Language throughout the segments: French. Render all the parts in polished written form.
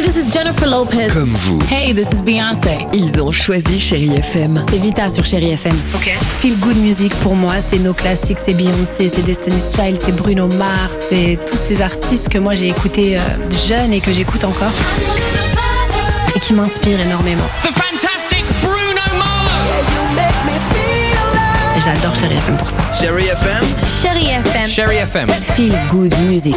this is Jennifer Lopez. Comme vous. Hey, this is Beyoncé. Ils ont choisi Chérie FM. C'est Vita sur Chérie FM. Ok. Feel Good Music pour moi, c'est nos classiques, c'est Beyoncé, c'est Destiny's Child, c'est Bruno Mars, c'est tous ces artistes que moi j'ai écoutés jeune et que j'écoute encore et qui m'inspirent énormément. The fantastic Bruno Mars. J'adore Chérie FM pour ça. Chérie FM. Chérie FM. Chérie FM. Feel Good Music.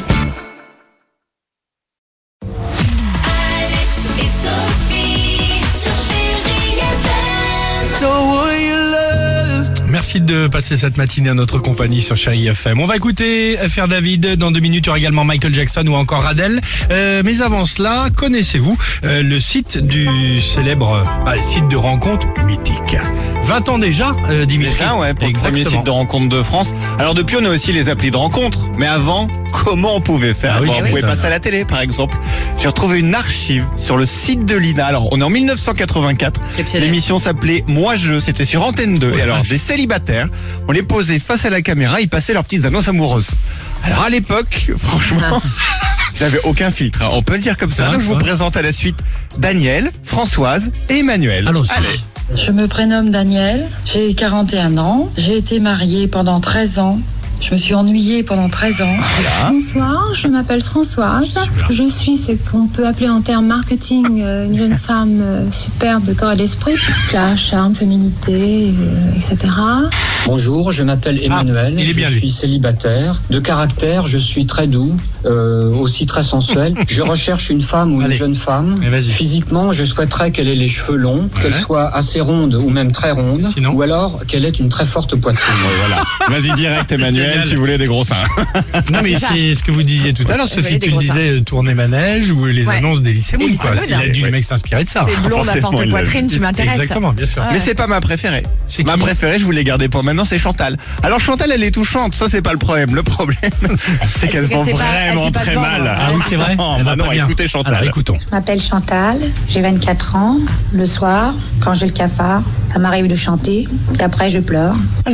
Merci de passer cette matinée à notre compagnie sur Chérie FM. On va écouter FR David. Dans 2 minutes, il y aura également Michael Jackson ou encore Adele. Mais avant cela, connaissez-vous le site du célèbre site de rencontre mythique 20 ans déjà, Dimitri. Déjà, ouais, pour le premier Exactement. site de rencontre de France. Alors depuis, on a aussi les applis de rencontre. Mais avant, comment on pouvait faire? Ah oui, On oui. pouvait passer à la télé, par exemple. J'ai retrouvé une archive sur le site de l'INA. Alors, on est en 1984. L'émission s'appelait Moi Je. C'était sur Antenne 2. Et alors, des célibataires, on les posait face à la caméra, ils passaient leurs petites annonces amoureuses. Alors, à l'époque, franchement, ils n'avaient aucun filtre, hein. On peut le dire comme ça. Ça, Donc, je vous ouais. présente à la suite Daniel, Françoise et Emmanuel. Allons-y. Allez. Je me prénomme Daniel, j'ai 41 ans, j'ai été mariée pendant 13 ans. Je me suis ennuyée pendant 13 ans. Bonsoir, je m'appelle Françoise. Je suis ce qu'on peut appeler en termes marketing une jeune femme superbe de corps et d'esprit. Classe, charme, féminité, etc. Bonjour, je m'appelle Emmanuel, il est bien, je lui. suis célibataire. De caractère, je suis très doux, aussi très sensuel. Je recherche une femme ou une Allez. jeune femme. Mais vas-y. Physiquement, je souhaiterais qu'elle ait les cheveux longs, qu'elle soit assez ronde ou même très ronde, Sinon ou alors qu'elle ait une très forte poitrine. Voilà. Vas-y direct, Emmanuel, Génial. tu voulais des gros seins. Non mais c'est ce que vous disiez tout à l'heure, Sophie, tu le disais, tourner manège ou les annonces des lycées Moon, quoi. Il a dû le mec s'inspirer de ça. C'est blonde à Forcément, forte il l'a poitrine, tu m'intéresses. Exactement, bien sûr. Mais c'est pas ma préférée. C'est Ma qui préférée, je vous l'ai gardée pour maintenant, c'est Chantal. Alors Chantal, elle est touchante, ça c'est pas le problème. Le problème, c'est qu'elle se vend sait pas- vraiment elle sait pas très se vendre. mal. Ah oui, c'est vrai. Non, Elle va bah non, pas bien. écoutez Chantal. Alors écoutons. Je m'appelle Chantal, j'ai 24 ans. Le soir, quand j'ai le cafard, ça m'arrive de chanter, puis après je pleure.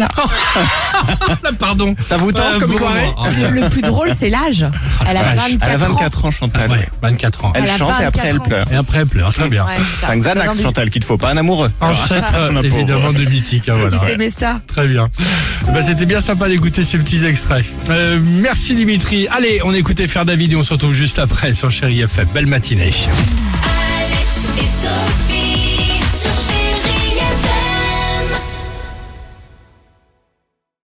Pardon. Ça vous tente comme bon, soirée oh, bien. Le plus drôle, c'est l'âge. Elle a vache. 24 Elle a ans. 24 ans, Chantal. Ouais, 24 ans. Elle Elle a chante et après 24 elle ans. pleure. Et après elle pleure, très bien. Ouais, c'est ça. C'est un Xanax, Envie. Chantal, qu'il te faut pas, un amoureux. Ancêtre Ma pauvre. évidemment de mythique, hein, voilà. Tu t'aimais ça? Très bien. C'était bien sympa d'écouter ces petits extraits. Merci Dimitri. Allez, on écoute FR David et on se retrouve juste après sur Chérie FM. Belle matinée. Alex et Sophie.